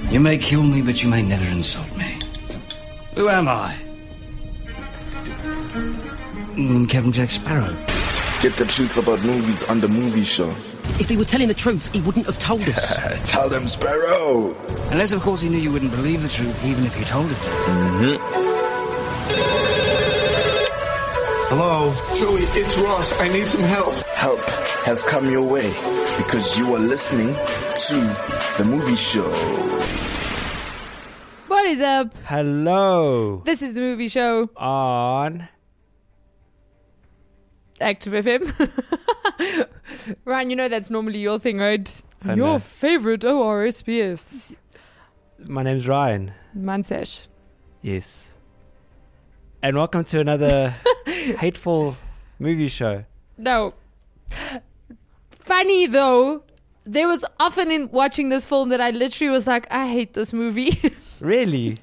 You may kill me, but you may never insult me. Who am I? Captain Jack Sparrow. Get the truth about movies on the movie show. If he were telling the truth, he wouldn't have told us. Tell them, Sparrow. Unless, of course, he knew you wouldn't believe the truth, even if you told it to him. Hello? Joey, it's Ross. I need some help. Help has come your way because you are listening to the movie show. What is up? Hello. This is the movie show On Active FM. Ryan, you know that's normally your thing, right? I Your know. favorite ORSPS. My name's Ryan. Mansesh. Yes. And welcome to another hateful movie show. No. Funny though, there was often in watching this film that I literally was like, I hate this movie. Really?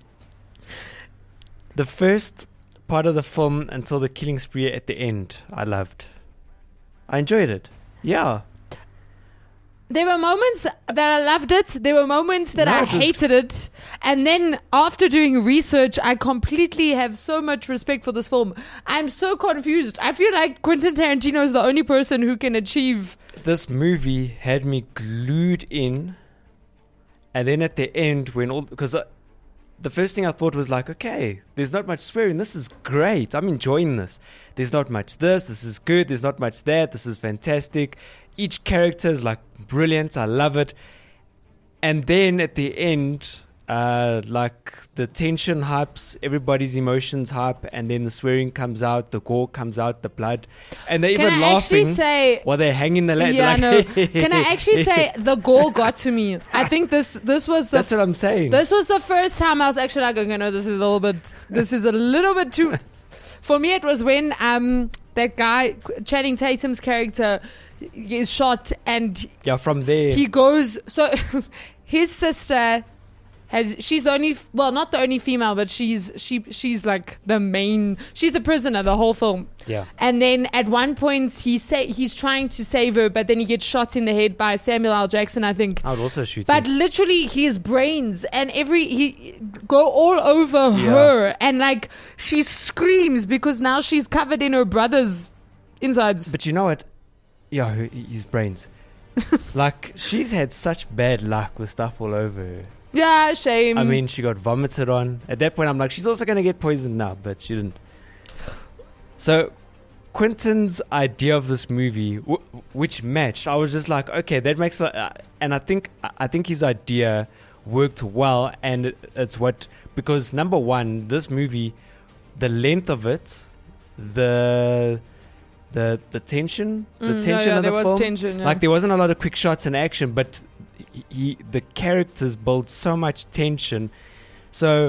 The first part of the film until the killing spree at the end, I loved. I enjoyed it. Yeah. There were moments that I loved it. There were moments that No, I it was- hated it. And then after doing research, I completely have so much respect for this film. I'm so confused. I feel like Quentin Tarantino is the only person who can achieve. This movie had me glued in. And then at the end, when all... Because the first thing I thought was like, okay, there's not much swearing. This is great. I'm enjoying this. There's not much this. This is good. There's not much that. This is fantastic. Each character is like brilliant. I love it. And then at the end, like the tension hypes, everybody's emotions hype, and then the swearing comes out, the gore comes out, the blood, and they're Can even I actually laughing say? while they're hanging the Yeah, like, no. Can I actually say the gore got to me? I think this was the That's what I'm saying. This was the first time I was actually like, okay, no, this is a little bit too. For me, it was when that guy Channing Tatum's character is shot and Yeah, from there. he goes. So his sister she's the only, well, not the only female, but she's like the main. She's the prisoner the whole film. Yeah. And then at one point he's trying to save her, but then he gets shot in the head by Samuel L. Jackson, I think. I would also shoot But him. literally, his brains and he go all over her, and like she screams because now she's covered in her brother's insides. But you know what? Yeah, his brains. Like, she's had such bad luck with stuff all over her. Yeah, shame. I mean, she got vomited on. At that point, I'm like, she's also going to get poisoned now, but she didn't. So, Quentin's idea of this movie, which matched, I was just like, okay, that makes... and I think his idea worked well, and it's what... Because, number one, this movie, the length of it, the tension, yeah, of there the was film, tension, yeah. like there wasn't a lot of quick shots in action, but the characters build so much tension. So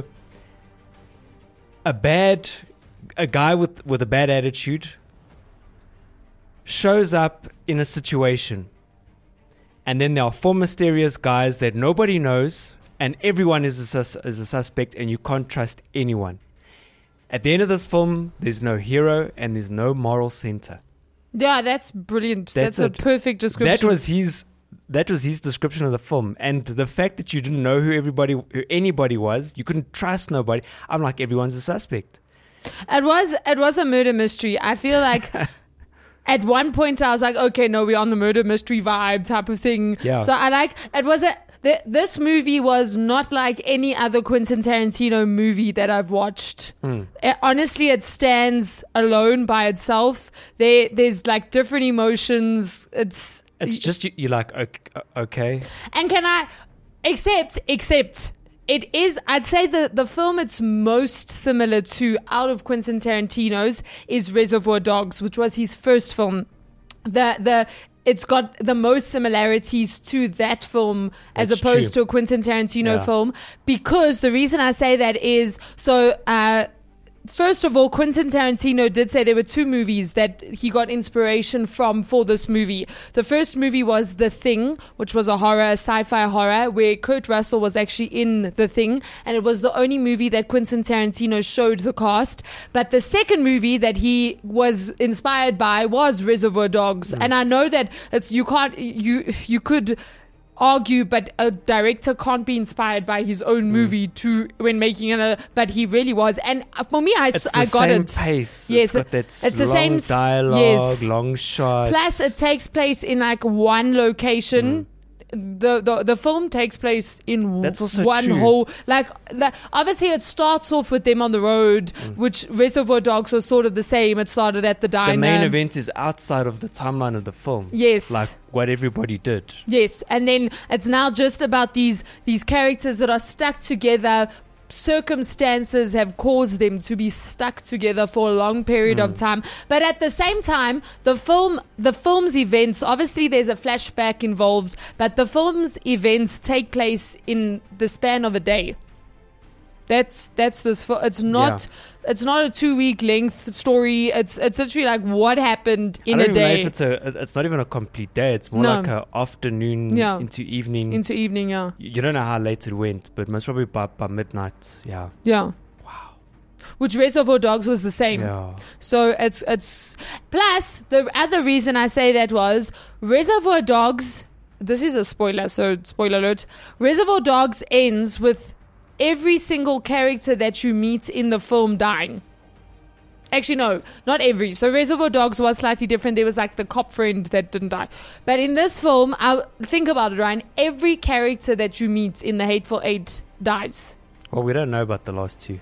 a guy with a bad attitude shows up in a situation, and then there are four mysterious guys that nobody knows, and everyone is a suspect, and you can't trust anyone. At the end of this film, there's no hero and there's no moral center. Yeah, that's brilliant. That's a it. perfect description. That was his description of the film. And the fact that you didn't know who anybody was, you couldn't trust nobody. I'm like, everyone's a suspect. It was a murder mystery. I feel like at one point I was like, okay, no, we're on the murder mystery vibe type of thing. Yeah. So this movie was not like any other Quentin Tarantino movie that I've watched. Honestly, it stands alone by itself. There's like different emotions. It's just you're like, okay. And can I except it is, I'd say the film it's most similar to out of Quentin Tarantino's is Reservoir Dogs, which was his first film. It's got the most similarities to that film as That's opposed true. to a Quentin Tarantino Yeah. film, because the reason I say that is first of all, Quentin Tarantino did say there were two movies that he got inspiration from for this movie. The first movie was The Thing, which was a sci-fi horror, where Kurt Russell was actually in The Thing, and it was the only movie that Quentin Tarantino showed the cast. But the second movie that he was inspired by was Reservoir Dogs, and I know that you could argue, but a director can't be inspired by his own movie when making another. But he really was, and for me, I got it. Pace. Yes, it's the same dialogue, yes. long shots. Plus, it takes place in like one location. The film takes place in That's also one true. whole obviously it starts off with them on the road, which Reservoir Dogs was sort of the same. It started at the diner. The main event is outside of the timeline of the film. Yes, like what everybody did. Yes, and then it's now just about these characters that are stuck together. Circumstances have caused them to be stuck together for a long period of time, but at the same time, the film's events, obviously there's a flashback involved, but the film's events take place in the span of a day. That's this. It's not a 2-week length story. It's literally like what happened in a day. It's not even a complete day. It's more like an afternoon into evening. Into evening, yeah. You don't know how late it went, but most probably by midnight. Yeah. Yeah. Wow. Which Reservoir Dogs was the same. Yeah. So it's plus the other reason I say that was Reservoir Dogs. This is a spoiler, so spoiler alert. Reservoir Dogs ends with every single character that you meet in the film dying. Actually, no, not every. So Reservoir Dogs was slightly different. There was like the cop friend that didn't die. But in this film, think about it, Ryan. Every character that you meet in The Hateful Eight dies. Well, we don't know about the last two.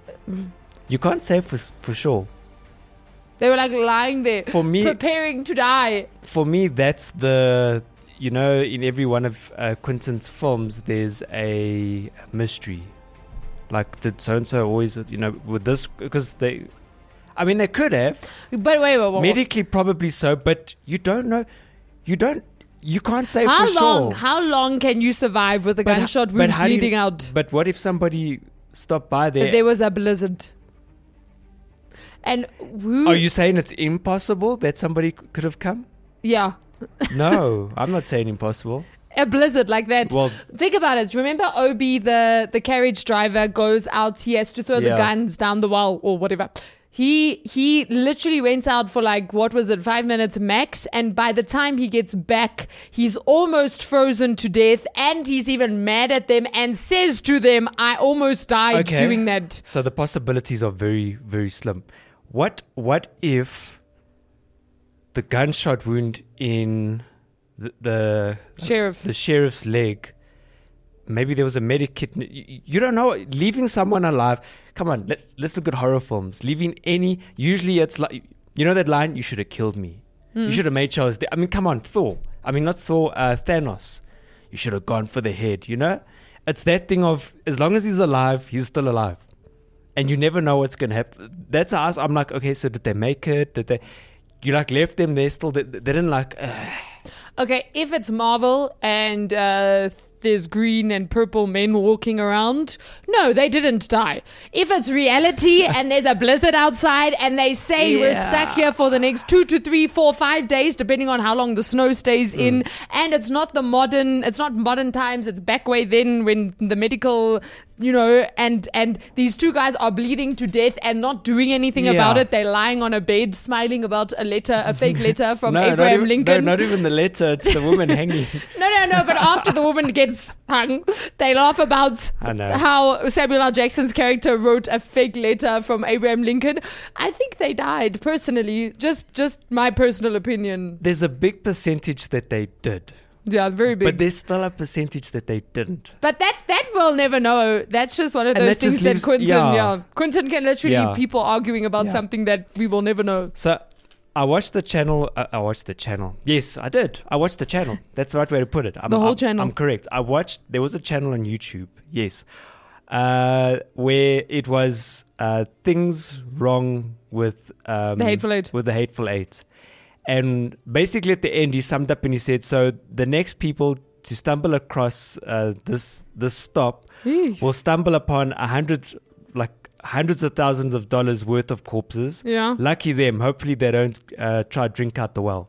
You can't say for sure. They were like lying there, for me, preparing to die. For me, that's the... You know, in every one of Quentin's films, there's a mystery. Like, did so-and-so always, with this... Because they could have. But wait. Medically, probably so, but you don't know. You can't say for sure. How long can you survive with a gunshot wound bleeding out? But what if somebody stopped by there? If there was a blizzard. And Are you saying it's impossible that somebody could have come? Yeah. No, I'm not saying impossible. A blizzard like that. Well, think about it. Remember Obi, the carriage driver, goes out. He has to throw the guns down the wall or whatever. He literally went out for 5 minutes max, and by the time he gets back, he's almost frozen to death, and he's even mad at them and says to them, "I almost died doing that." So the possibilities are very, very slim. What if the gunshot wound in the sheriff's leg, maybe there was a medic kit. You don't know. Leaving someone alive. Come on, let's look at horror films. Usually it's like, that line, you should have killed me. You should have made sure I was there. Come on, Thor. Not Thor, Thanos. You should have gone for the head, It's that thing of, as long as he's alive, he's still alive. And you never know what's going to happen. That's us. I'm like, okay, so did they make it? You left them there still. They didn't Okay, if it's Marvel and there's green and purple men walking around, no, they didn't die. If it's reality and there's a blizzard outside and they say we're stuck here for the next 2 to 3, 4, 5 days, depending on how long the snow stays in, and it's not modern times, it's back way then when the medical, and these two guys are bleeding to death and not doing anything about it. They're lying on a bed smiling about a fake letter from Abraham Lincoln. No, not even the letter, it's the woman hanging. No, but after the woman gets hung, they laugh about how Samuel L. Jackson's character wrote a fake letter from Abraham Lincoln. I think they died, personally. Just my personal opinion. There's a big percentage that they did. Yeah, very big. But there's still a percentage that they didn't. But that we'll never know. That's just one of those things that Quentin can literally leave people arguing about something that we will never know. So I watched the channel. Yes, I did. I watched the channel. That's the right way to put it. The whole channel. I'm correct. There was a channel on YouTube, yes, where it was things wrong with the Hateful Eight. With the Hateful Eight. And basically at the end, he summed up and he said, so the next people to stumble across this stop will stumble upon hundreds of thousands of dollars worth of corpses. Yeah. Lucky them. Hopefully they don't try to drink out the well.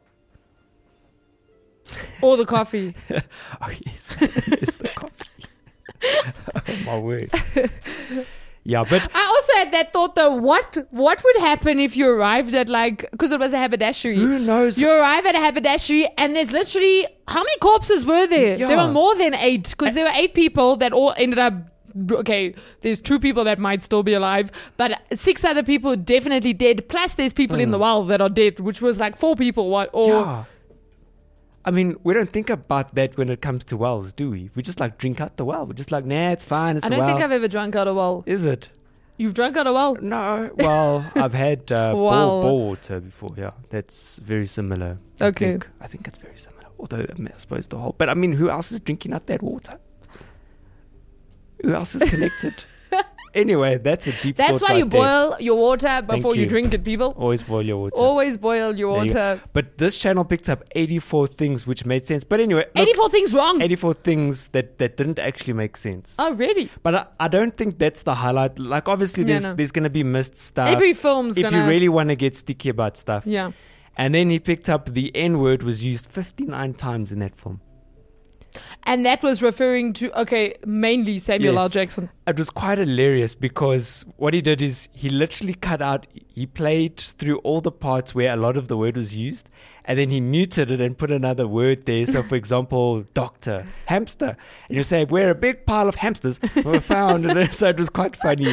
Or the coffee. Oh, yes. It's the coffee. Oh, my word. Yeah, but I also had that thought though? What would happen if you arrived at because it was a haberdashery? Who knows? You arrive at a haberdashery and there's literally how many corpses were there? Yeah. There were more than 8 because there were 8 people that all ended up. Okay, there's 2 people that might still be alive, but 6 other people definitely dead. Plus, there's people in the well that are dead, which was 4 people. Yeah. I mean, we don't think about that when it comes to wells, do we? We just drink out the well. We're just nah, it's fine. It's I a don't well. think I've ever drunk out a well. Is it? You've drunk out a well? No. Well, I've had bore water before. Yeah, that's very similar. Okay. I think it's very similar. Although I suppose the whole. But I mean, who else is drinking out that water? Who else is connected? Anyway, that's a deep That's thought why you right there. boil your water before you you. drink it, people. Always boil your water. Always boil your There you go. water. But this channel picked up 84 things which made sense. But anyway, look, 84 things wrong. 84 things that didn't actually make sense. Oh, really? But I don't think that's the highlight. Obviously, Yeah, there's going to be missed stuff. Every film's if gonna... you really want to get sticky about stuff. Yeah. And then he picked up the N word was used 59 times in that film. And that was referring to, mainly Samuel Yes. L. Jackson. It was quite hilarious because what he did is he literally he played through all the parts where a lot of the word was used, and then he muted it and put another word there. So, for example, doctor, hamster. And you say, where a big pile of hamsters were found. And so it was quite funny.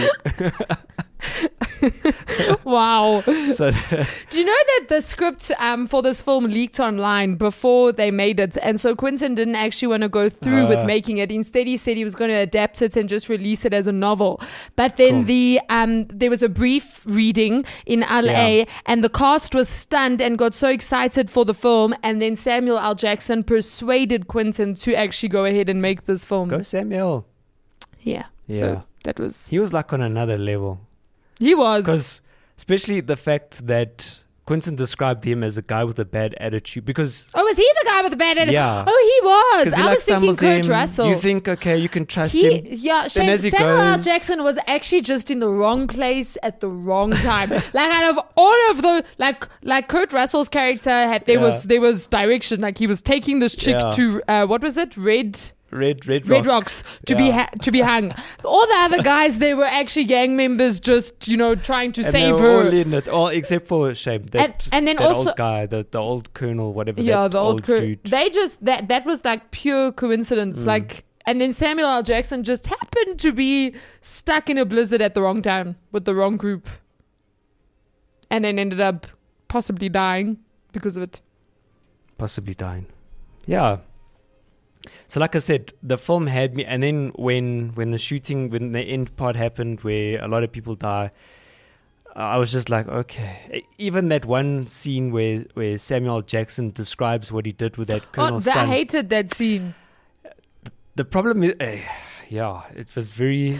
Wow. So Do you know that the script for this film leaked online before they made it? And so Quentin didn't actually want to go through with making it. Instead, he said he was going to adapt it and just release it as a novel. But then there was a brief reading in LA and the cast was stunned and got so excited for the film. And then Samuel L. Jackson persuaded Quentin to actually go ahead and make this film. go Samuel. Yeah. Yeah. So that was... He was on another level. He was. Because especially the fact that Quentin described him as a guy with a bad attitude because... Oh, was he the guy with the bad attitude? Yeah. Oh, he was. 'cause he, I was thinking stumbles Kurt in, Russell. You think, okay, you can trust him. Yeah, Then as he Samuel L. goes- Jackson was actually just in the wrong place at the wrong time. Out of all of the like Kurt Russell's character had there was direction. He was taking this chick to what was it? Red Rocks to be hung. All the other guys, they were actually gang members, just trying to And save they were her. all in it, all except for Shame. And then that also old guy, the old colonel, whatever. Yeah, that the old dude. They just that was pure coincidence. And then Samuel L. Jackson just happened to be stuck in a blizzard at the wrong time with the wrong group, and then ended up possibly dying because of it. Possibly dying. Yeah. So like I said, the film had me, and then when the end part happened where a lot of people die, I was just like, okay. Even that one scene where Samuel Jackson describes what he did with that colonel's son. I hated that scene. The problem is, it was very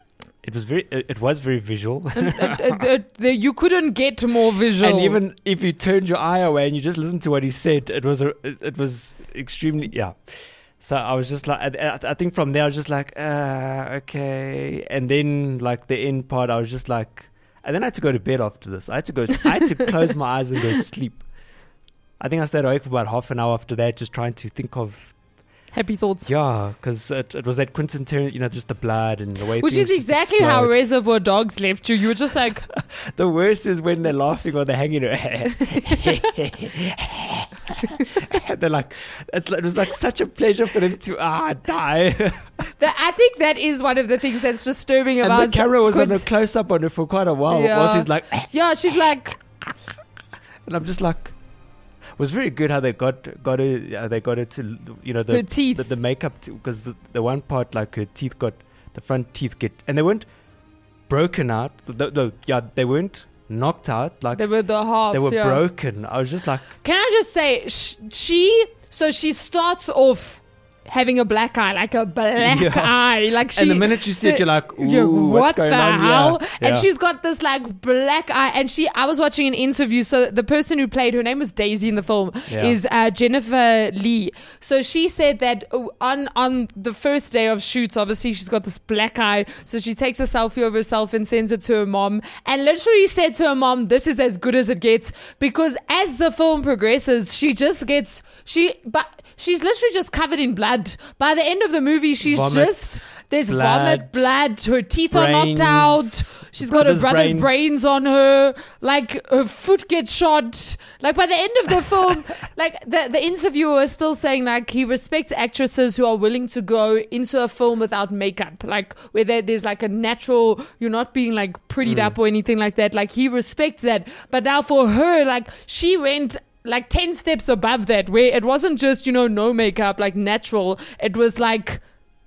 visual. You couldn't get more visual. And even if you turned your eye away and you just listened to what he said, it was extremely, So I was just like, I think from there I was just like, okay. And then the end part, I was just like, and then I had to go to bed after this. I had to close my eyes and go to sleep. I think I stayed awake for about half an hour after that, just trying to think of happy thoughts. Yeah, because it was that Quentin Tarantino, just the blood and the way. Which is exactly how Reservoir Dogs left you. You were just like. The worst is when they're laughing or they're hanging. They're like, it was such a pleasure for them to die. I think that is one of the things that's disturbing about. And the camera was on a close up on it for quite a while. Yeah. While she's like, she's like, and I'm just like. It was very good how they got her to the her teeth, the makeup, because the one part her teeth got, the front teeth get, and they weren't broken out. They weren't knocked out. They were the half. They were broken. I was just like, can I just say she starts off having a black eye, a black eye, and the minute you see it, you're like, ooh, what's going on hell? here? And she's got this black eye, and I was watching an interview, so the person who played, her name was Daisy in the film, is Jennifer Lee. So she said that on the first day of shoots, obviously she's got this black eye, so she takes a selfie of herself and sends it to her mom, and literally said to her mom, this is as good as it gets, because as the film progresses, she's literally just covered in blood. By the end of the movie, she's Vomit. just There's blood, vomit, blood. Her teeth are knocked out. She's got her brother's brains on her. Like, her foot gets shot. Like, by the end of the film, like, the interviewer is still saying, like, he respects actresses who are willing to go into a film without makeup. Like, where there's, like, a natural, you're not being, like, prettied up or anything like that. Like, he respects that. But now for her, like, she went like 10 steps above that, where it wasn't just, no makeup, like, natural. It was, like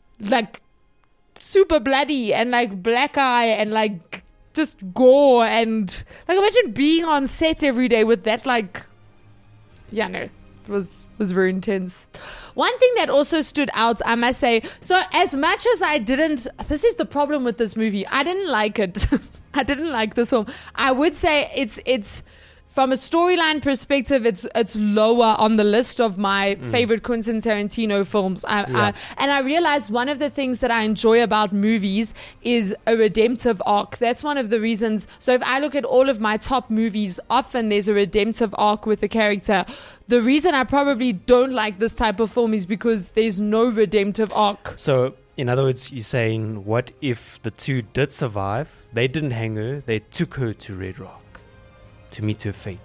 super bloody and like black eye and like just gore, and like imagine being on set every day with that, like, it was very intense. One thing that also stood out, I must say, so as much as this is the problem with this movie, I didn't like it. I didn't like this film. I would say it's from a storyline perspective, it's lower on the list of my favorite Quentin Tarantino films. And I realized one of the things that I enjoy about movies is a redemptive arc. That's one of the reasons. So if I look at all of my top movies, often there's a redemptive arc with the character. The reason I probably don't like this type of film is because there's no redemptive arc. So, in other words, you're saying, what if the two did survive? They didn't hang her. They took her to Red Rock to meet her fate.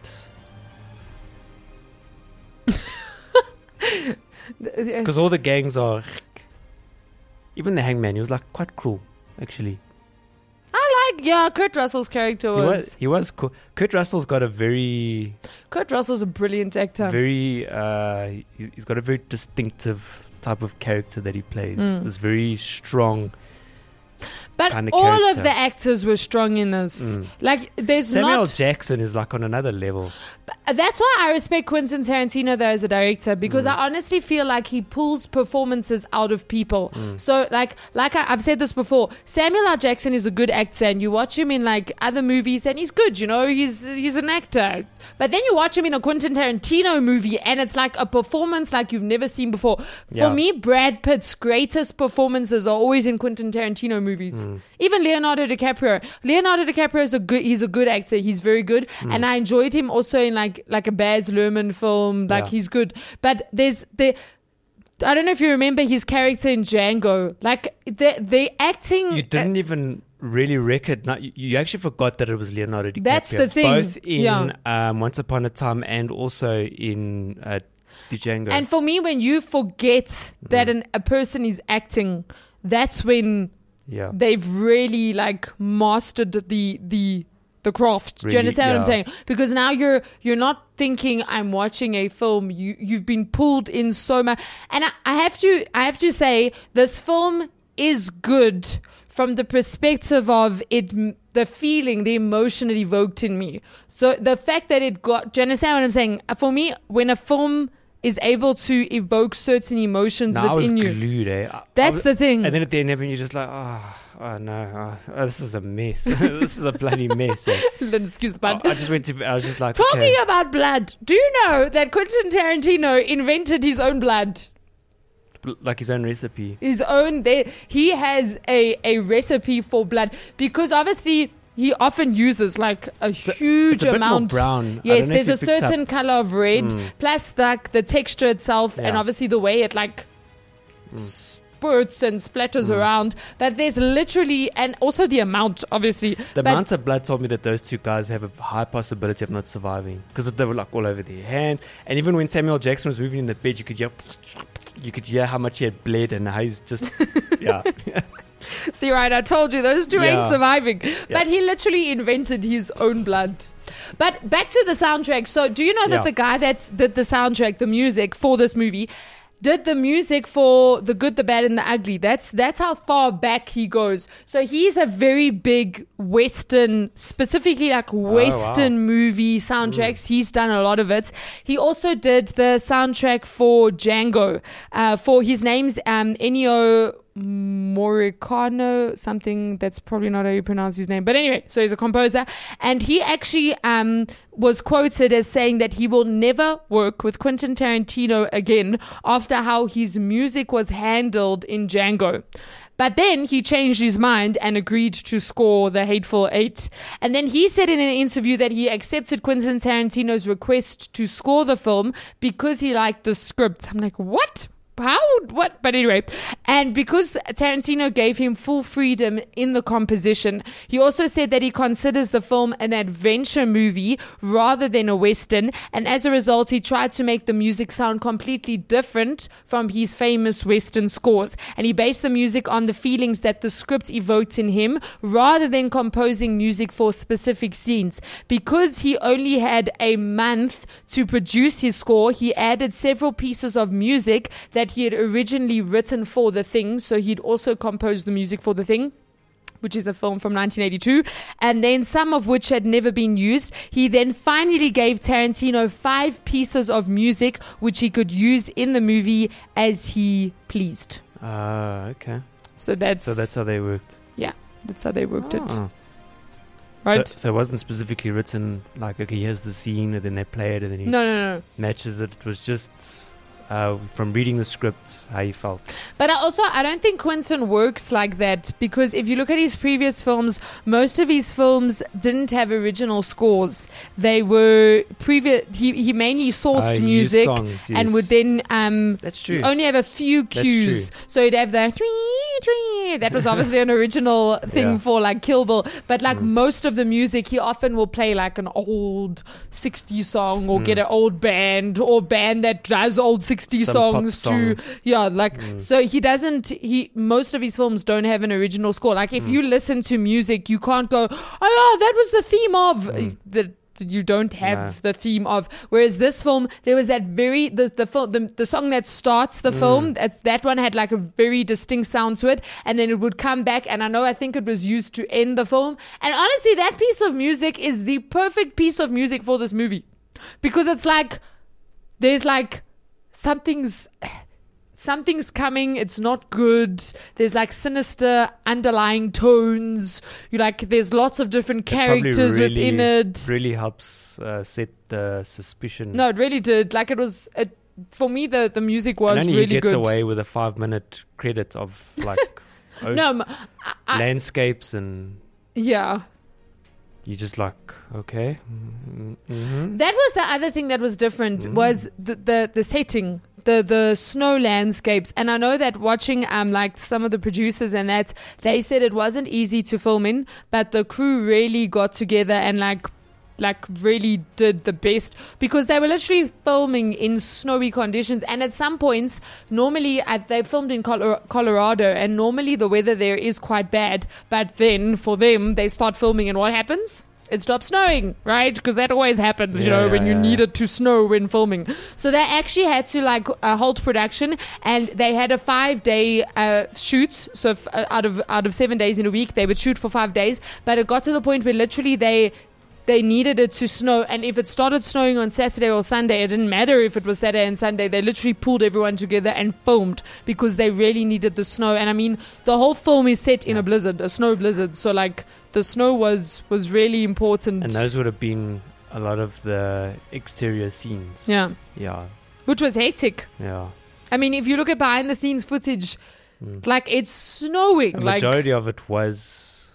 Because all the gangs are... Even the hangman, he was like quite cruel, actually. Kurt Russell's character was... He was cool. Kurt Russell's got a very... Kurt Russell's a brilliant actor. He's got a very distinctive type of character that he plays. It's very strong. But kind of all character. of the actors were strong in this. Like, there's Samuel Jackson is like on another level. That's why I respect Quentin Tarantino though as a director, because I honestly feel like he pulls performances out of people. So like I've said this before, Samuel L. Jackson is a good actor, and you watch him in like other movies and he's good, he's an actor. But then you watch him in a Quentin Tarantino movie and it's like a performance like you've never seen before. For me, Brad Pitt's greatest performances are always in Quentin Tarantino movies. Even Leonardo DiCaprio. Leonardo DiCaprio is he's a good actor. He's very good. And I enjoyed him also in like a Baz Luhrmann film. Like he's good. But I don't know if you remember his character in Django. Like the acting. You didn't even really recognize. You actually forgot that it was Leonardo DiCaprio. That's the thing. Both in Once Upon a Time and also in Django. And for me, when you forget that a person is acting, that's when they've really like mastered the craft. Really, do you understand what I'm saying? Because now you're not thinking I'm watching a film. You've been pulled in so much. And I have to say this film is good from the perspective of it, the feeling, the emotion it evoked in me. So the fact that it got, do you understand what I'm saying? For me, when a film is able to evoke certain emotions within you. Glued, That's the thing. And then at the end, you're just like, oh no, this is a mess. This is a bloody mess. Excuse the pun. I was just like, talking about blood. Do you know that Quentin Tarantino invented his own blood? Like his own recipe. His own. He has a recipe for blood, because obviously he often uses like a huge amount. Bit more brown. Yes, there's a certain color of red, plus like the texture itself, and obviously the way it like spurts and splatters around. But there's literally, and also the amount, obviously. The amount of blood told me that those two guys have a high possibility of not surviving, because they were like all over their hands. And even when Samuel Jackson was moving in the bed, you could hear how much he had bled and how he's just See, right, I told you, those two ain't surviving. But he literally invented his own blood. But back to the soundtrack. So do you know that the guy that did the soundtrack, the music for this movie, did the music for The Good, the Bad, and the Ugly? That's how far back he goes. So he's a very big Western, specifically like Western movie soundtracks. He's done a lot of it. He also did the soundtrack for Django. For his name's Ennio Morricone, something that's probably not how you pronounce his name, but anyway, so he's a composer, and he actually was quoted as saying that he will never work with Quentin Tarantino again after how his music was handled in Django. But then he changed his mind and agreed to score The Hateful Eight. And then he said in an interview that he accepted Quentin Tarantino's request to score the film because he liked the script. I'm like, what? what? But anyway, and because Tarantino gave him full freedom in the composition, he also said that he considers the film an adventure movie rather than a Western, and as a result, he tried to make the music sound completely different from his famous Western scores, and he based the music on the feelings that the script evoked in him rather than composing music for specific scenes. Because he only had a month to produce his score, he added several pieces of music that he had originally written for The Thing. So he'd also composed the music for The Thing, which is a film from 1982, and then some of which had never been used. He then finally gave Tarantino 5 pieces of music which he could use in the movie as he pleased. Okay. So that's how they worked. Yeah, that's how they worked it. Right? So it wasn't specifically written like, okay, here's the scene, and then they play it, and then he No. matches it. It was just from reading the script, how he felt. But I don't think Quentin works like that, because if you look at his previous films, most of his films didn't have original scores. They were he mainly sourced music songs, yes. and would then That's true. only have a few cues. So he'd have the tweet. That was obviously an original thing for like Kill Bill. But like most of the music, he often will play like an old 60s song, or get an old band, or band that does old 60 songs to so he doesn't most of his films don't have an original score. Like if you listen to music, you can't go, oh yeah, that was the theme of you don't have the theme of. Whereas this film, there was that the song that starts the film, that one had like a very distinct sound to it, and then it would come back, and I think it was used to end the film. And honestly, that piece of music is the perfect piece of music for this movie, because it's like there's like something's coming, it's not good, there's like sinister underlying tones, there's lots of different characters within it. Really helps set the suspicion. No, it really did. Like for me, the music was really good. And he gets away with a 5-minute credit of like landscapes, and yeah, you just like, okay. Mm-hmm. That was the other thing that was different, was the setting, the snow landscapes. And I know that watching like some of the producers and that, they said it wasn't easy to film in, but the crew really got together and like really did the best, because they were literally filming in snowy conditions. And at some points, normally they filmed in Colorado, and normally the weather there is quite bad, but then for them, they start filming, and what happens? It stops snowing, right? Because that always happens, when you need it to snow when filming. So they actually had to halt production, and they had a 5-day shoot. So out of 7 days in a week, they would shoot for 5 days. But it got to the point where literally they needed it to snow, and if it started snowing on Saturday or Sunday, it didn't matter if it was Saturday and Sunday. They literally pulled everyone together and filmed, because they really needed the snow. And I mean, the whole film is set in a snow blizzard, so like the snow was really important. And those would have been a lot of the exterior scenes. Yeah, which was hectic. Yeah, I mean, if you look at behind the scenes footage, like it's snowing. The majority of it was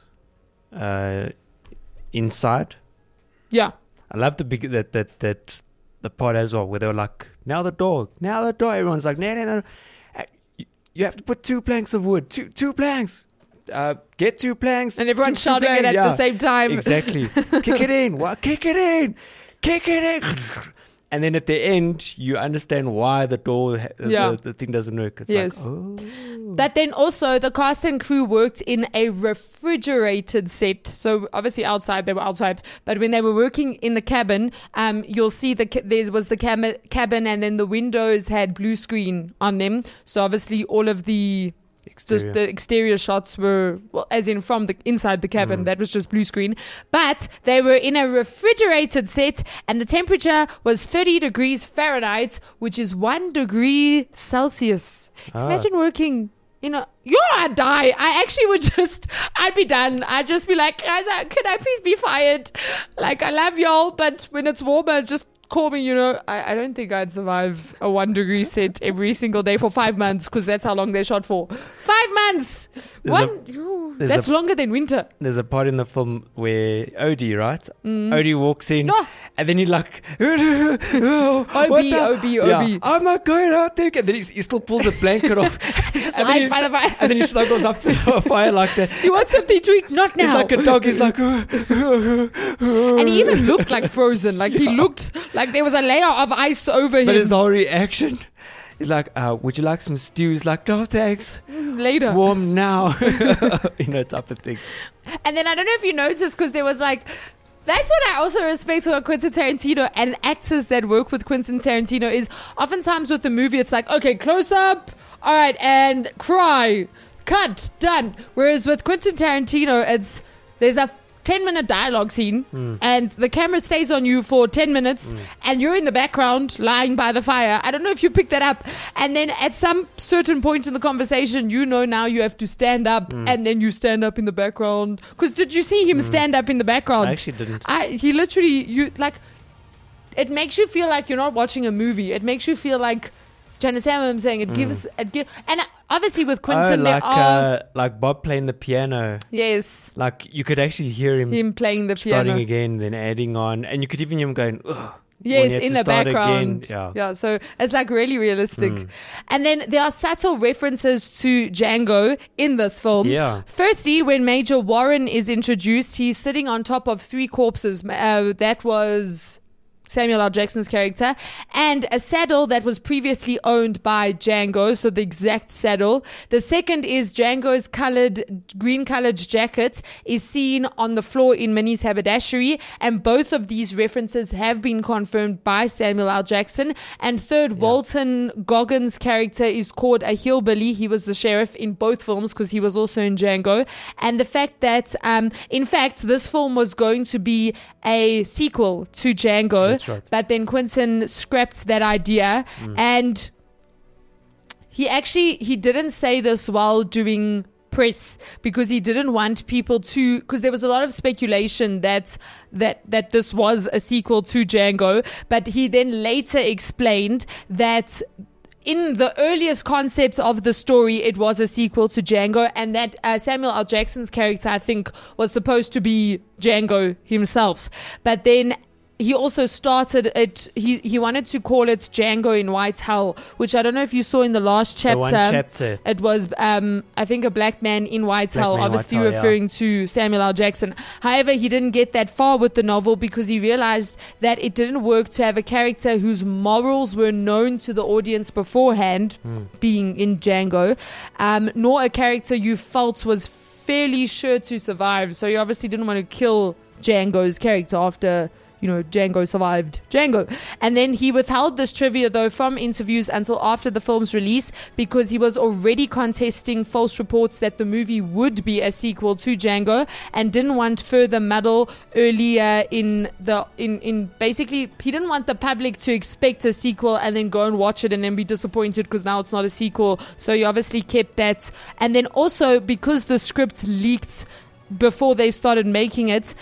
inside. Yeah, I love that the part as well, where they were like, now the door. Everyone's like, no. You have to put 2 planks of wood, two planks. Get 2 planks, and everyone's shouting it at the same time. Exactly. Kick it in. Kick it in. And then at the end, you understand why the door, the thing doesn't work. It's like, oh. But then also, the cast and crew worked in a refrigerated set. So obviously outside, they were outside. But when they were working in the cabin, you'll see there was the cabin, and then the windows had blue screen on them. So obviously all of the exterior shots were, well, as in from the inside the cabin, that was just blue screen. But they were in a refrigerated set, and the temperature was 30 degrees Fahrenheit, which is 1 degree Celsius. Imagine working, I'd die. I actually I'd be done. I'd just be like, guys, can I please be fired? Like, I love y'all, but when it's warmer, just call me. I don't think I'd survive a 1 degree set every single day for 5 months, because that's how long they shot for. 5 months. There's That's longer than winter. There's a part in the film where Odie, right? Odie walks in, and then he's like, Obi. I'm not going out there. And then he still pulls a blanket off. Just lies by the fire. And then he snuggles up to the fire like that. Do you want something to eat? Not now. He's like a dog. He's like, and he even looked like frozen. Like he looked like there was a layer of ice over him. But his whole reaction, he's like, would you like some stew? He's like, no thanks. Later. Warm now. Type of thing. And then I don't know if you noticed, because there was like, that's what I also respect about Quentin Tarantino and actors that work with Quentin Tarantino is oftentimes with the movie, it's like, okay, close up. All right. And cry. Cut. Done. Whereas with Quentin Tarantino, there's a 10-minute dialogue scene and the camera stays on you for 10 minutes and you're in the background lying by the fire. I don't know if you picked that up. And then at some certain point in the conversation, now you have to stand up and then you stand up in the background. Because did you see him stand up in the background? I actually didn't. He literally, it makes you feel like you're not watching a movie. It makes you feel like, do you understand what I'm saying? And obviously with Quentin, like Bob playing the piano. Yes. Like you could actually hear him playing the piano. Starting again, then adding on. And you could even hear him going, ugh. Yes, in the background. Yeah, so it's like really realistic. And then there are subtle references to Django in this film. Yeah. Firstly, when Major Warren is introduced, he's sitting on top of 3 corpses. That was Samuel L. Jackson's character, and a saddle that was previously owned by Django, so the exact saddle. The second is Django's green-colored jacket is seen on the floor in Minnie's haberdashery, and both of these references have been confirmed by Samuel L. Jackson. And third, Walton Goggins' character is called a hillbilly. He was the sheriff in both films because he was also in Django. And the fact that, in fact, this film was going to be a sequel to Django. That's right. But then Quentin scrapped that idea, and he didn't say this while doing press because he didn't want people to, because there was a lot of speculation that this was a sequel to Django, but he then later explained that in the earliest concepts of the story, it was a sequel to Django, and that Samuel L. Jackson's character, I think, was supposed to be Django himself. But then he also started it, he wanted to call it Django in White Hell, which I don't know if you saw in the last chapter. The one chapter. It was, I think, a black man in White Hell, obviously referring to Samuel L. Jackson. However, he didn't get that far with the novel because he realized that it didn't work to have a character whose morals were known to the audience beforehand, being in Django, nor a character you felt was fairly sure to survive. So you obviously didn't want to kill Django's character after Django survived Django. And then he withheld this trivia, though, from interviews until after the film's release because he was already contesting false reports that the movie would be a sequel to Django and didn't want further muddle earlier in basically, he didn't want the public to expect a sequel and then go and watch it and then be disappointed because now it's not a sequel. So he obviously kept that. And then also because the script leaked before they started making it,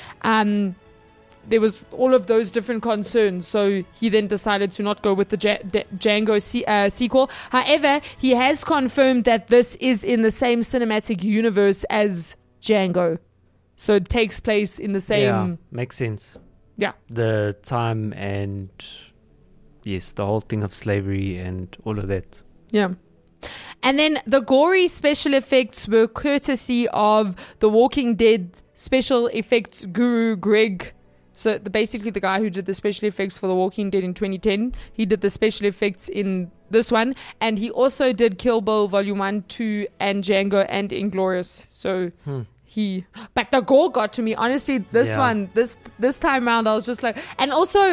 there was all of those different concerns, so he then decided to not go with the Django sequel. However, he has confirmed that this is in the same cinematic universe as Django, so it takes place in the same... Yeah, makes sense. Yeah. The time and, yes, the whole thing of slavery and all of that. Yeah. And then the gory special effects were courtesy of The Walking Dead special effects guru Greg. So basically the guy who did the special effects for The Walking Dead in 2010, he did the special effects in this one. And he also did Kill Bill Volume 1, 2, and Django and Inglourious. So but the gore got to me. Honestly, this one, this time around, I was just like, and also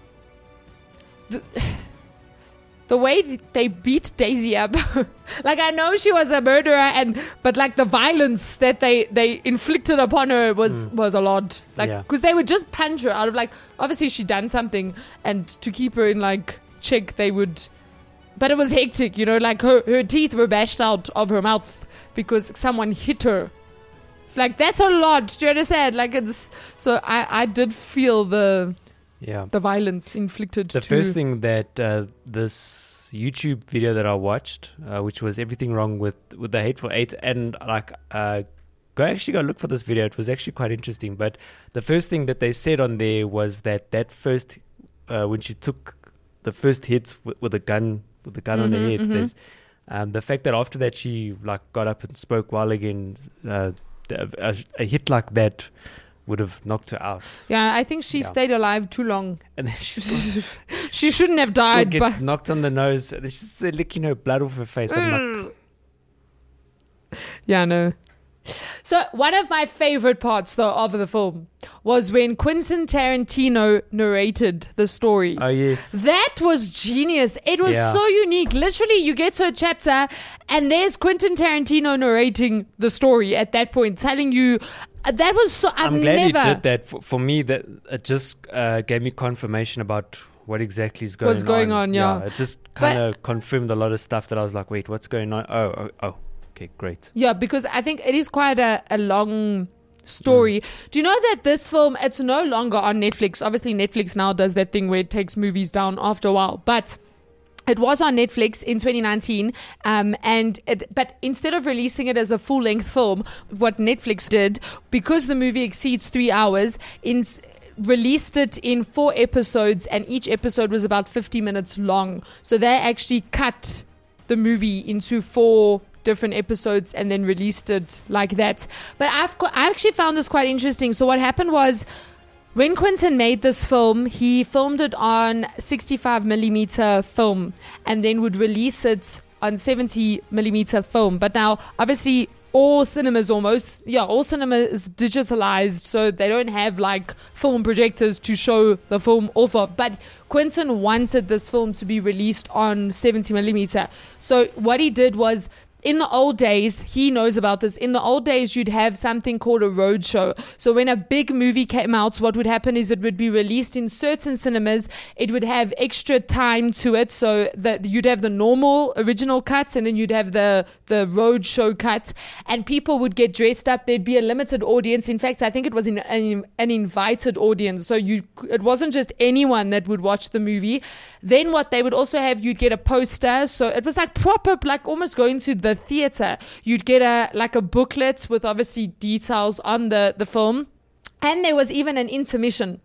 the way they beat Daisy up. Like, I know she was a murderer, but like the violence that they inflicted upon her was a lot. Like, because they would just punch her out of, like, obviously she'd done something, and to keep her in like check, they would. But it was hectic, like her teeth were bashed out of her mouth because someone hit her. Like, that's a lot. Do you understand? Like, it's so I did feel the violence inflicted. The first thing that this YouTube video that I watched, which was everything wrong with the Hateful Eight, and like go look for this video. It was actually quite interesting. But the first thing that they said on there was that first when she took the first hit with the gun on her head, there's the fact that after that she like got up and spoke well again. A hit like that would have knocked her out. Yeah, I think she stayed alive too long. And then she shouldn't have died. Still gets knocked on the nose. And she's licking her blood off her face. I'm like, yeah, no. So one of my favorite parts, though, of the film was when Quentin Tarantino narrated the story. Oh, yes. That was genius. It was so unique. Literally, you get to a chapter and there's Quentin Tarantino narrating the story at that point, telling you. That was so. I'm glad he did that. For me, that it just gave me confirmation about what exactly is going on. Yeah, it just kind of confirmed a lot of stuff that I was like, wait, what's going on? Oh. Okay, great. Yeah, because I think it is quite a long story. Do you know that this film, it's no longer on Netflix? Obviously, Netflix now does that thing where it takes movies down after a while. But it was on Netflix in 2019. But instead of releasing it as a full-length film, what Netflix did, because the movie exceeds 3 hours, released it in 4 episodes, and each episode was about 50 minutes long. So they actually cut the movie into 4 different episodes and then released it like that. But I actually found this quite interesting. So what happened was, when Quentin made this film, he filmed it on 65mm film and then would release it on 70mm film. But now, obviously, all cinema is digitalized, so they don't have like film projectors to show the film off of. But Quentin wanted this film to be released on 70mm. So what he did was, in the old days, he knows about this. In the old days, you'd have something called a roadshow. So when a big movie came out, what would happen is it would be released in certain cinemas. It would have extra time to it. So that you'd have the normal original cuts, and then you'd have the roadshow cuts. And people would get dressed up. There'd be a limited audience. In fact, I think it was an invited audience. So it wasn't just anyone that would watch the movie. Then what they would also have, you'd get a poster. So it was like proper, like almost going to the theater. You'd get a booklet with obviously details on the film, and there was even an intermission.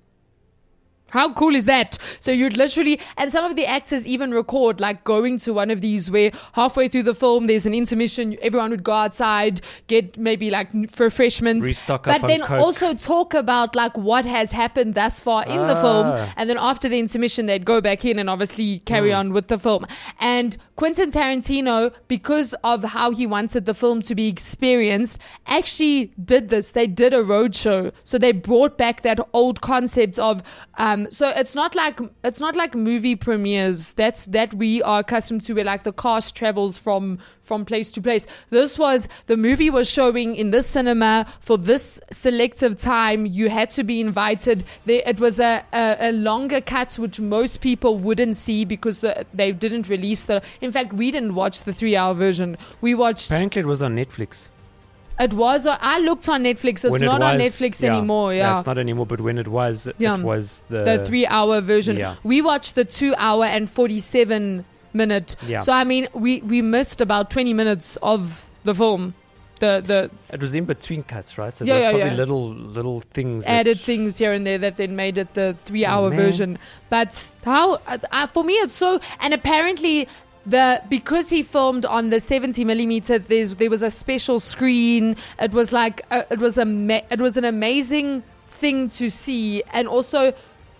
How cool is that? So you'd literally, and some of the actors even record like going to one of these where halfway through the film there's an intermission, everyone would go outside, get maybe like refreshments, restock up but then Coke. Also talk about like what has happened thus far in the film, and then after the intermission they'd go back in and obviously carry on with the film. And Quentin Tarantino, because of how he wanted the film to be experienced, actually did this. They did a roadshow, so they brought back that old concept of so it's not like movie premieres that we are accustomed to, where like the cast travels from place to place. The movie was showing in this cinema for this selective time. You had to be invited. It was a longer cut, which most people wouldn't see because they didn't release in fact, we didn't watch the 3-hour version. We watched. Apparently, it was on Netflix. It was. I looked on Netflix. It's not on Netflix anymore. Yeah, it's not anymore. But when it was, it was the 3-hour version. Yeah. We watched the 2-hour and 47-minute. Yeah. So I mean, we missed about 20 minutes of the film. It was in between cuts, right? So there's probably little things, added things here and there that then made it the 3-hour version. But how for me it's so, and apparently. Because he filmed on the 70mm, there was a special screen. It was like it was an amazing thing to see, and also,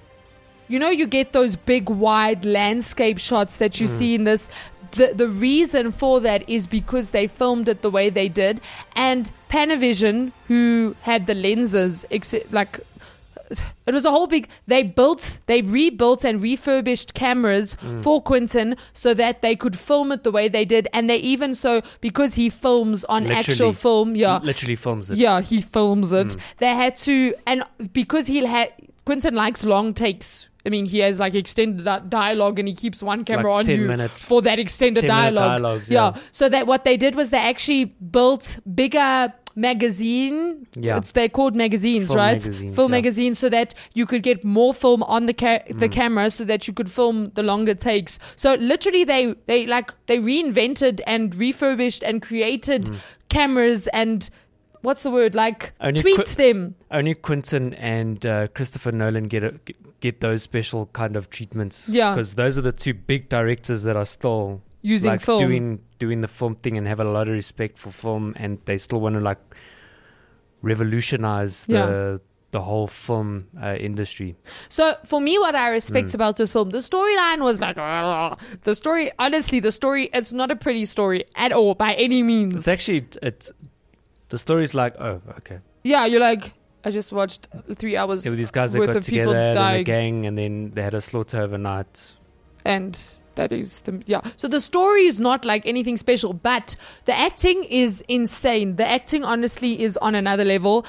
you get those big wide landscape shots that you see in this. The reason for that is because they filmed it the way they did, and Panavision, who had the lenses, it was a whole big. They rebuilt and refurbished cameras for Quentin so that they could film it the way they did, and they even because he films on actual film, literally films it. Yeah, he films it. They had to, and because Quentin likes long takes. I mean, he has like extended dialogue, and he keeps one camera on you for that extended dialogue. Yeah. So that what they did was they actually built bigger magazine. Yeah. They're called magazines, right? Film magazines, so that you could get more film on the camera, so that you could film the longer takes. So literally, they reinvented and refurbished and created cameras and what's the word? Like Only tweet them. Only Quentin and Christopher Nolan get those special kind of treatments. Yeah. Because those are the two big directors that are still Using like film. doing the film thing and have a lot of respect for film, and they still want to like revolutionize the whole film industry. So for me, what I respect about this film, the storyline was like, the story, it's not a pretty story at all by any means. It's actually, the story's like, oh, okay. Yeah, you're like, I just watched 3 hours There were these guys that worth got of people together in a dying. gang, and then they had a slaughter overnight. And that is so the story is not like anything special, but the acting is insane. The acting honestly is on another level.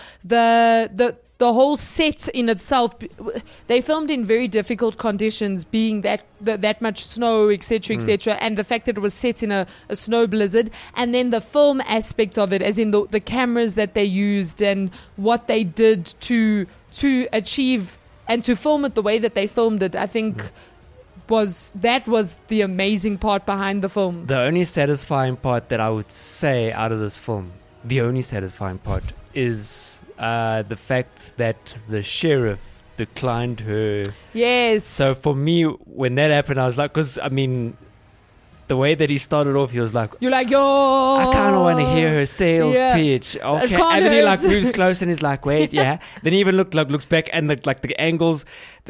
The whole set in itself, they filmed in very difficult conditions, being that much snow, etc., and the fact that it was set in a snow blizzard, and then the film aspect of it, as in the cameras that they used and what they did to achieve and to film it the way that they filmed it, I think was the amazing part behind the film. The only satisfying part that I would say out of this film, the only satisfying part is the fact that the sheriff declined her. Yes. So for me, when that happened, I was like, because I mean, the way that he started off, he was like, you're like, yo, I kind of want to hear her sales pitch. Okay. And then he like moves close and he's like, wait, yeah. Then he even looks back, and the angles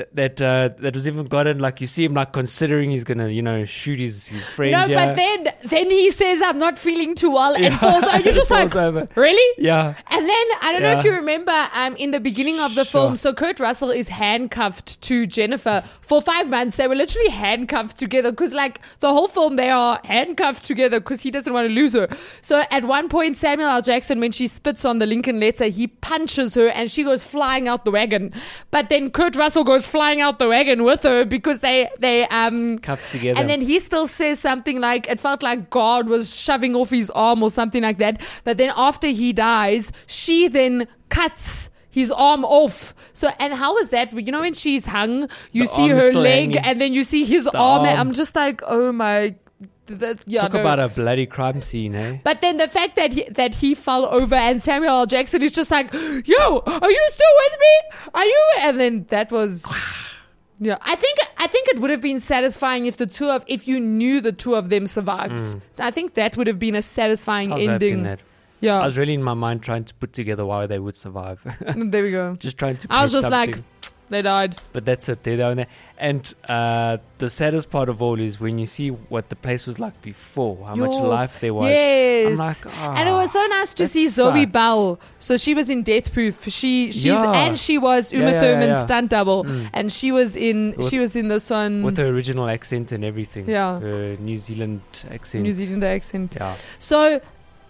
that was even gotten, like you see him like considering he's gonna shoot his friend. No, but then he says, I'm not feeling too well, and falls over. You're just like, over. Really? Yeah. And then I don't know if you remember in the beginning of the film, so Kurt Russell is handcuffed to Jennifer for 5 months. They were literally handcuffed together because like the whole film they are handcuffed together because he doesn't want to lose her. So at one point, Samuel L. Jackson, when she spits on the Lincoln letter, he punches her and she goes flying out the wagon. But then Kurt Russell goes flying out the wagon with her because they cuffed together. And then he still says something like, it felt like God was shoving off his arm or something like that. But then after he dies, she then cuts his arm off. So, and how is that? When she's hung, you see her leg hanging, and then you see his arm. And I'm just like, oh my. Talk about a bloody crime scene, eh? But then the fact that he fell over and Samuel L. Jackson is just like, yo, are you still with me? Are you? And then that was, yeah. I think it would have been satisfying if you knew the two of them survived. I think that would have been a satisfying ending. Yeah, I was really in my mind trying to put together why they would survive. There we go. Just trying to. I was just something. like, they died. But that's it. They're down there. And the saddest part of all is when you see what the place was like before, how much life there was. Yes. I'm like, and it was so nice to see Zoe Bell. So she was in Death Proof. She was Uma Thurman's stunt double, and she was in this one with her original accent and everything. Yeah, her New Zealand accent. Yeah. So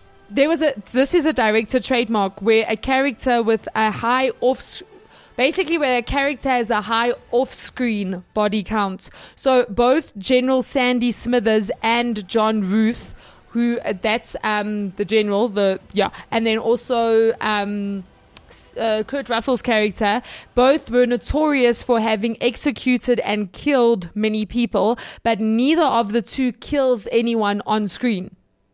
this is a director trademark where a character with a high where a character has a high off-screen body count. So both General Sandy Smithers and John Ruth, who that's the general, and then also Kurt Russell's character, both were notorious for having executed and killed many people, but neither of the two kills anyone on screen.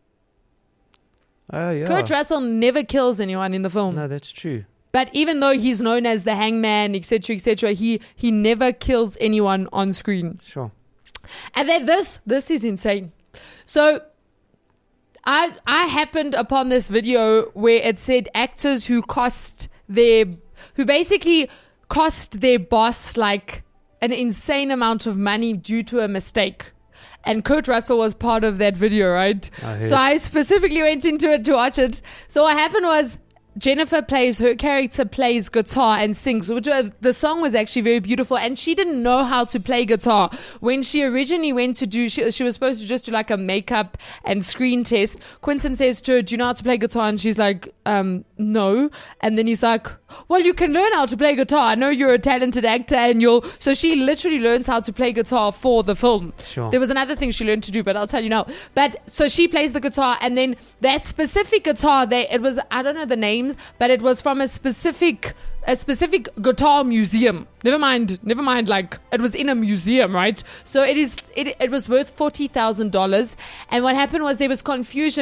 Oh yeah. Kurt Russell never kills anyone in the film. No, that's true. But even though he's known as the hangman, etc., he never kills anyone on screen. Sure. And then this is insane. So I happened upon this video where it said actors who basically cost their boss like an insane amount of money due to a mistake. And Kurt Russell was part of that video, right? So I specifically went into it to watch it. So what happened was, her character plays guitar and sings, which the song was actually very beautiful, and she didn't know how to play guitar. When she originally went to do, she was supposed to just do like a makeup and screen test. Quentin says to her, do you know how to play guitar? And she's like, no. And then he's like, well, you can learn how to play guitar. I know you're a talented actor and so she literally learns how to play guitar for the film. Sure. There was another thing she learned to do, but I'll tell you now. But so she plays the guitar, and then that specific guitar, it was, I don't know the names, but it was from a specific guitar museum. Never mind, like it was in a museum, right? So it was worth $40,000. And what happened was there was confusion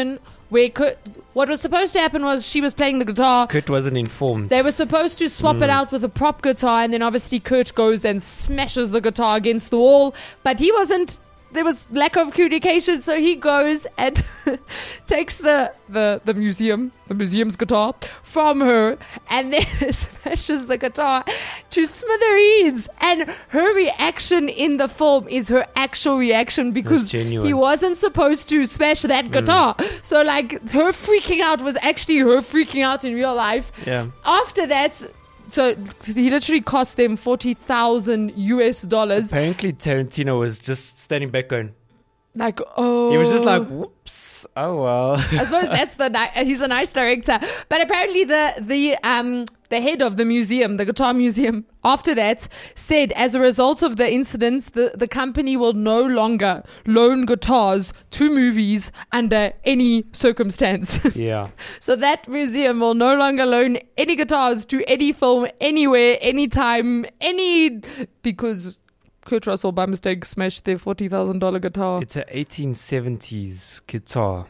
where what was supposed to happen was she was playing the guitar. Kurt wasn't informed. They were supposed to swap it out with a prop guitar, and then obviously Kurt goes and smashes the guitar against the wall, but he wasn't. There was lack of communication, so he goes and takes the museum's guitar from her, and then smashes the guitar to smithereens. And her reaction in the film is her actual reaction, because he wasn't supposed to smash that guitar. So like, her freaking out was actually her freaking out in real life. Yeah. After that. So he literally cost them $40,000. Apparently Tarantino was just standing back going, like, oh. He was just like, whoops, oh well. I suppose that's he's a nice director. But apparently the head of the museum, the guitar museum, after that said, as a result of the incidents, the company will no longer loan guitars to movies under any circumstance. Yeah. So that museum will no longer loan any guitars to any film, anywhere, anytime, because Kurt Russell by mistake smashed their $40,000 guitar. It's an 1870s guitar.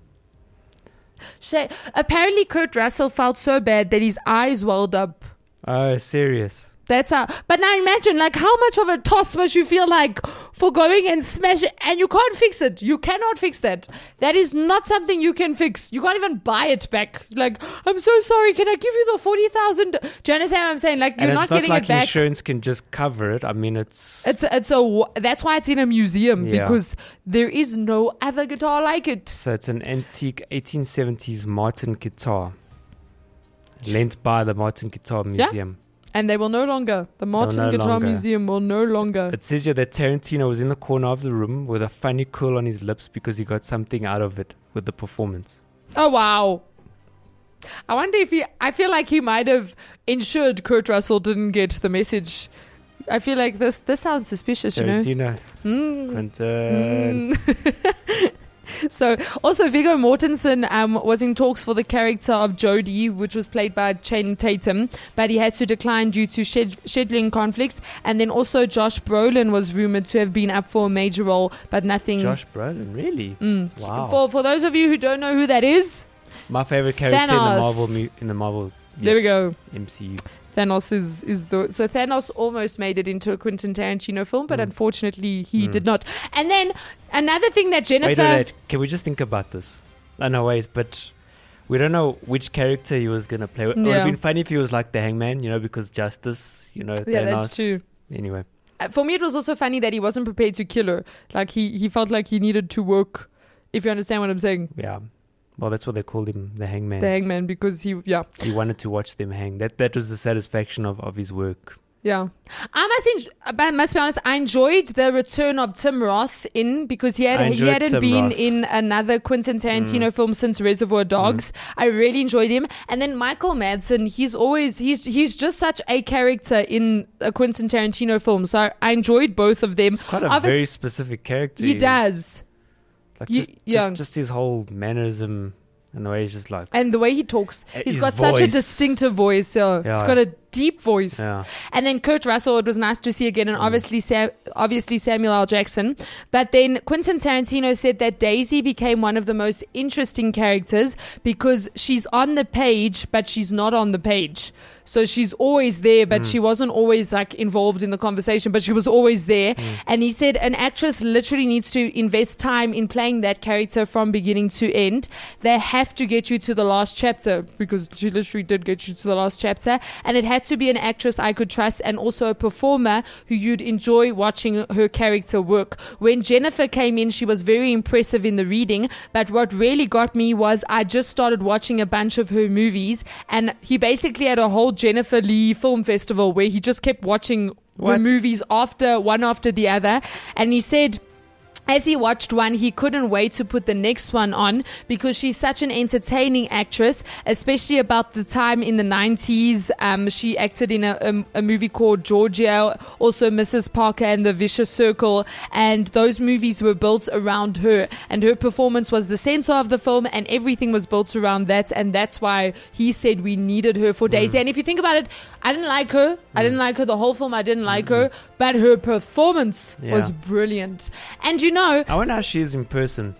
Apparently Kurt Russell felt so bad that his eyes welled up. Oh, serious. That's how. But now imagine, like, how much of a toss must you feel like for going and smash it, and you can't fix it. You cannot fix that. That is not something you can fix. You can't even buy it back. Like, I'm so sorry. Can I give you the 40,000? Do you understand what I'm saying? Like, you're not getting it back. Insurance can just cover it. I mean, that's why it's in a museum, because there is no other guitar like it. So it's an antique 1870s Martin guitar, lent by the Martin Guitar Museum. Yeah. And they will no longer. The Martin Guitar Museum will no longer. It says here that Tarantino was in the corner of the room with a funny curl on his lips because he got something out of it with the performance. Oh, wow. I wonder if I feel like he might have ensured Kurt Russell didn't get the message. I feel like this sounds suspicious, Tarantino. Quentin. So, also Viggo Mortensen was in talks for the character of Jodie, which was played by Channing Tatum, but he had to decline due to scheduling conflicts. And then also Josh Brolin was rumored to have been up for a major role, but nothing. Josh Brolin, really? Wow. For those of you who don't know who that is, my favorite character Thanos. in the Marvel. There we go. MCU. Thanos is so Thanos almost made it into a Quentin Tarantino film, but unfortunately he did not. And then another thing that Jennifer... Wait. Can we just think about this? I know, but we don't know which character he was going to play. It would have been funny if he was like the Hangman, because justice, Thanos. Yeah, that's true. Anyway. For me, it was also funny that he wasn't prepared to kill her. Like, he felt like he needed to work, if you understand what I'm saying. Yeah. Well, that's what they called him, the Hangman. The Hangman, because he wanted to watch them hang. That was the satisfaction of his work. Yeah. I must be honest, I enjoyed the return of Tim Roth because he hadn't been in another Quentin Tarantino film since Reservoir Dogs. I really enjoyed him. And then Michael Madsen, he's just such a character in a Quentin Tarantino film. So I enjoyed both of them. It's quite a very specific character. He does. Like just his whole mannerism and the way he's just like... And the way he talks. He's got such a distinctive voice. Yeah. He's got a deep voice. Yeah. And then Kurt Russell, it was nice to see again. And obviously Samuel L. Jackson. But then Quentin Tarantino said that Daisy became one of the most interesting characters because she's on the page, but she's not on the page. So she's always there, but she wasn't always like involved in the conversation, but she was always there. And he said an actress literally needs to invest time in playing that character from beginning to end. They have to get you to the last chapter, because she literally did get you to the last chapter. And it had to be an actress I could trust, and also a performer who you'd enjoy watching her character work. When Jennifer came in, she was very impressive in the reading, but what really got me was I just started watching a bunch of her movies, and he basically had a whole Jennifer Lee Film Festival where he just kept watching her movies one after the other. And he said as he watched one, he couldn't wait to put the next one on because she's such an entertaining actress, especially about the time in the 90s. She acted in a movie called Georgia, also Mrs. Parker and the Vicious Circle, and those movies were built around her, and her performance was the center of the film, and everything was built around that, and that's why he said we needed her for Daisy. And if you think about it, I didn't like her. I didn't like her the whole film. I didn't like her, but her performance was brilliant. And I wonder how she is in person.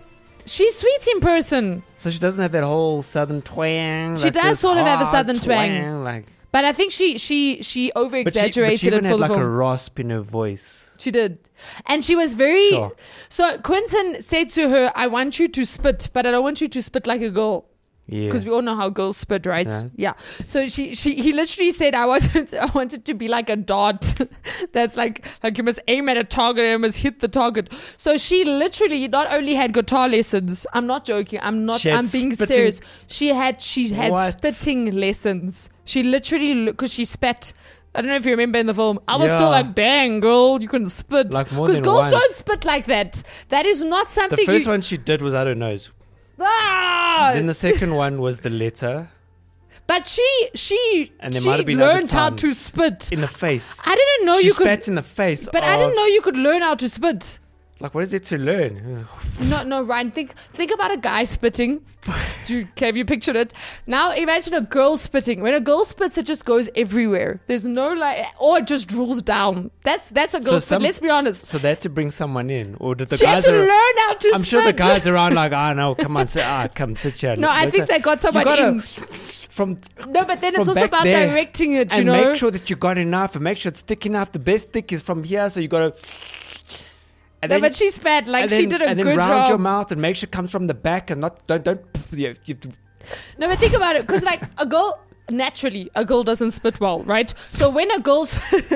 She's sweet in person. So she doesn't have that whole southern twang. She like does this sort of have a hard southern twang. Like, But I think she over but she exaggerated even it for had the like film. a rasp in her voice. She did. And she was very... Sure. So Quentin said to her, I want you to spit, but I don't want you to spit like a girl. Yeah. Because we all know how girls spit, right? Yeah. Yeah. So he literally said, I wanted to be like a dart. That's like you must aim at a target and you must hit the target. So she literally not only had guitar lessons. I'm not joking. I'm being serious. She had What? spitting lessons. She literally, because she spat. I don't know if you remember in the film. I was still Yeah. like, dang, girl, you can spit. Like more Because than girls once. don't spit like that. That is not something The first you... one she did was out her nose. Ah! Then the second one was the letter But she And there might have been learned other how times. to spit. in the face. I didn't know She you could... spat in the face. But I didn't know you could learn how to spit. Like, what is it to learn? No, Ryan. Think about a guy spitting. Have you pictured it? Now imagine a girl spitting. When a girl spits, it just goes everywhere. There's no or it just drools down. That's a girl spit. Let's be honest. So they had to bring someone in, or did the She had guys? to learn how to I'm spit. sure the guys around like, no, come on, come sit here. No, I think they got someone in. From No, but then it's from also back about there, directing it. You and know, make sure that you got enough, and make sure it's thick enough. The best thick is from here, so you got to. No, but she spat like she did a and good then round job. your mouth and make sure it comes from the back and not don't. You have to, No, but think about it, because like a girl doesn't spit well, right? So when a girl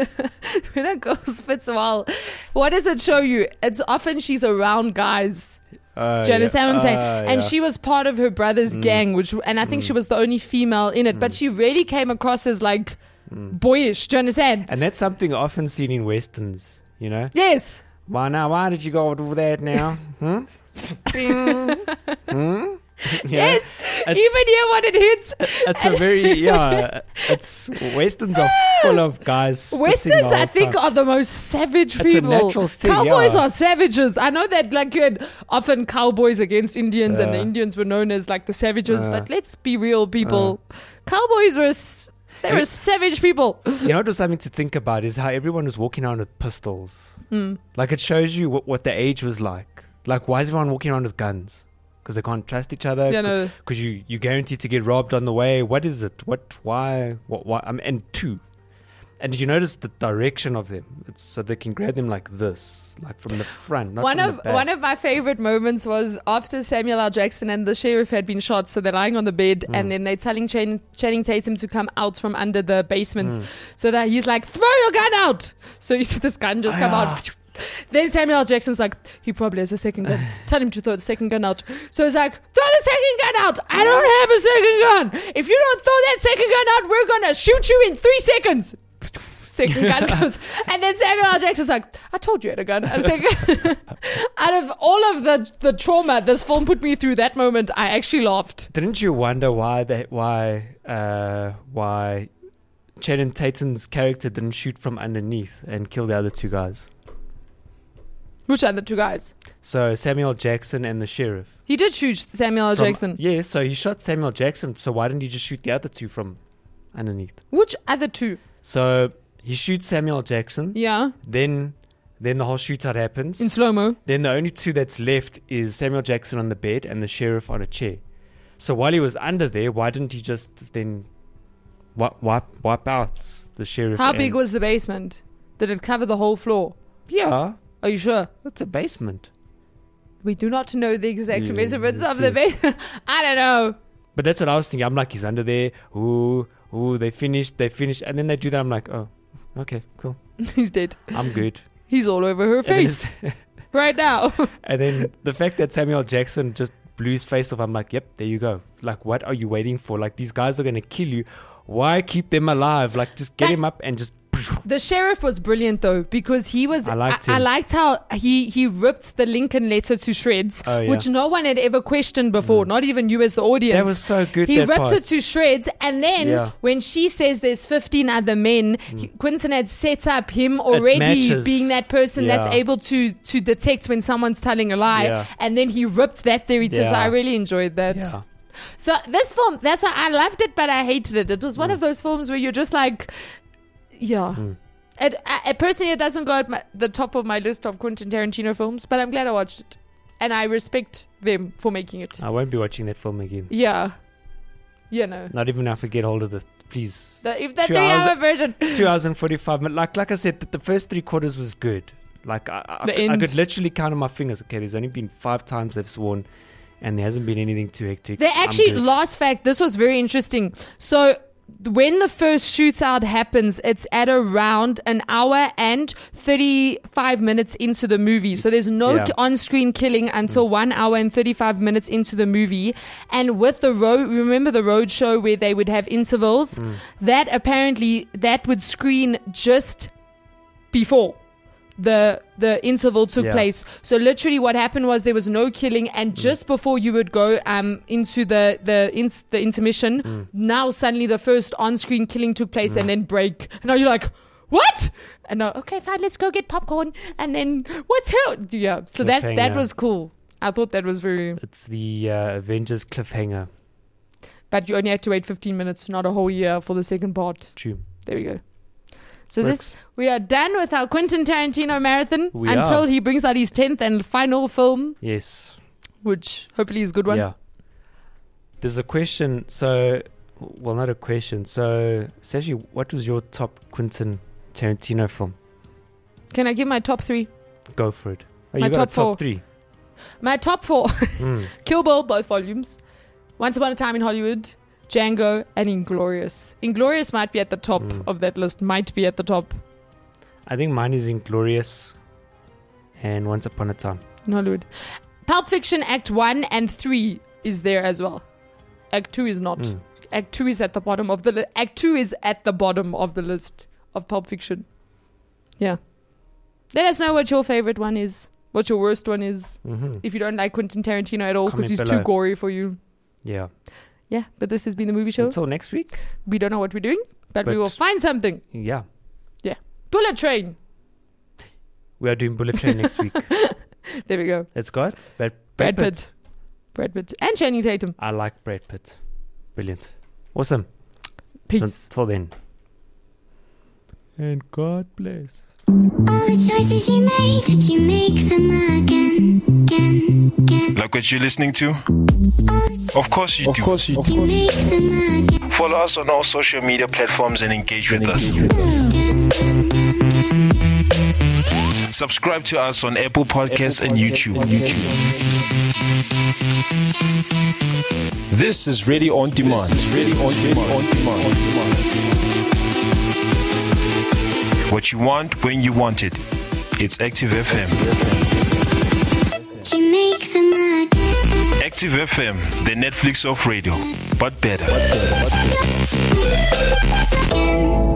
spits well, what does it show you? It's often she's around guys. Do you understand what I'm saying? And she was part of her brother's gang, and I think she was the only female in it, but she really came across as like boyish. Do you understand? and that's something often seen in westerns. You know. Yes. Why did you go do that now? Bing. Yeah. Yes. It's- Even here when it hits. It's a very it's westerns are full of guys. spitting Westerns, the I whole think, time. are the most savage It's a people. natural thing, Cowboys yeah. are savages. I know that, like, you had often cowboys against Indians, and the Indians were known as like the savages. But let's be real, people. Cowboys were they were savage people. You know, just something to think about is how everyone was walking around with pistols. Like, it shows you what the age was like. Like, why is everyone walking around with guns? Because they can't trust each other. Yeah, no. Because you're guaranteed to get robbed on the way. What is it? Why? And two. And did you notice the direction of them? It's so they can grab them like this, like from the front, not One from the back. of my favorite moments was after Samuel L. Jackson and the sheriff had been shot. So they're lying on the bed, and then they're telling Channing Tatum to come out from under the basement. So that he's like, "Throw your gun out!" So you see this gun just come out. Then Samuel L. Jackson's like, he probably has a second gun. Tell him to throw the second gun out. So he's like, throw the second gun out. I don't have a second gun. If you don't throw that second gun out, we're gonna shoot you in 3 seconds. Second gun goes, and then Samuel L. Jackson's like, I told you you had a gun. I was like, out of all of the trauma this film put me through that moment, I actually laughed. Didn't you wonder why Channing Tatum's character didn't shoot from underneath and kill the other two guys? Which are the two guys? So Samuel Jackson and the sheriff. He did shoot Samuel L. Jackson. Yeah, so he shot Samuel Jackson. So why didn't he just shoot the other two from underneath? Which other two? So he shoots Samuel Jackson. Yeah, Then the whole shootout happens. in slow-mo. Then the only two that's left is Samuel Jackson on the bed and the sheriff on a chair. So while he was under there, why didn't he just then wipe out the sheriff? How big was the basement? Did it cover the whole floor? Yeah, Are you sure? it's a basement. We do not know the exact Yeah, measurements let's of the basement. I don't know. But that's what I was thinking. I'm like, he's under there. Ooh, they finished. And then they do that. I'm like, oh, okay, cool. He's dead. I'm good. He's all over her And then face right now. And then the fact that Samuel Jackson just blew his face off, I'm like, yep, there you go. Like, what are you waiting for? Like, these guys are going to kill you. Why keep them alive? Like, just get him up and just... The sheriff was brilliant though, because he was. I liked I him. liked how he ripped the Lincoln letter to shreds, Oh, yeah. which no one had ever questioned before. Not even you as the audience. That was so good, He that ripped part. it to shreds, and then Yeah. when she says there's 15 other men, Quentin had set up him already matches. being that person that's Yeah. able to detect when someone's telling a lie, Yeah. and then he ripped that theory too. So Yeah. I really enjoyed that. Yeah. So this film, that's why I loved it, but I hated it. It was one of those films where you're just like, yeah. Personally, it doesn't go at the top of my list of Quentin Tarantino films, but I'm glad I watched it. and I respect them for making it. I won't be watching that film again. Yeah. Yeah, no. Not even if I get hold of the, please. If that 2 3-hour version. 2 hours and 45 minutes. Like I said, the first 3/4 was good. Like I could literally count on my fingers. Okay, there's only been 5 times they've sworn, and there hasn't been anything too hectic. They actually, last fact, this was very interesting. So when the first shootout happens, it's at around an hour and 35 minutes into the movie. So there's no on-screen killing until 1 hour and 35 minutes into the movie. And with the road, remember the road show where they would have intervals? That apparently, that would screen just before the interval took place. So literally what happened was there was no killing, and just before you would go into the intermission, now suddenly the first on-screen killing took place and then break. And now you're like, what? And now, okay, fine, let's go get popcorn. And then what's hell? Yeah. So that was cool. I thought that was very... It's the Avengers cliffhanger. But you only had to wait 15 minutes, not a whole year for the second part. True. There we go. So we are done with our Quentin Tarantino marathon until he brings out his 10th and final film. Yes. Which hopefully is a good one. Yeah. There's a question. So, well, not a question. So, Sashi, what was your top Quentin Tarantino film? Can I give my top 3? Go for it. Oh, my you got top a top 4. 3. My top 4. Kill Bill, both volumes. Once Upon a Time in Hollywood. Django and Inglourious. Inglourious might be at the top of that list. Might be at the top. I think mine is Inglourious and Once Upon a Time in Hollywood. Pulp Fiction Act 1 and 3 is there as well. Act 2 is not. Act 2 is at the bottom of the Act 2 is at the bottom of the list of Pulp Fiction. Yeah. Let us know what your favorite one is. What your worst one is. If you don't like Quentin Tarantino at all because he's too gory for you. Yeah. Yeah, but this has been the movie show. Until next week. We don't know what we're doing, but we will find something. Yeah. Yeah. Bullet Train. We are doing Bullet Train next week. There we go. It's got Brad Pitt. Brad Pitt. And Channing Tatum. I like Brad Pitt. Brilliant. Awesome. Peace. Until then. And God bless. All the choices you made, did you make them again? Like what you're listening to? Of course you do. You make them again. Follow us on all social media platforms and engage with us. Subscribe to us on Apple Podcasts and YouTube. This is Ready on Demand. What you want when you want it. It's Active FM. Active FM, the Netflix of radio, but better.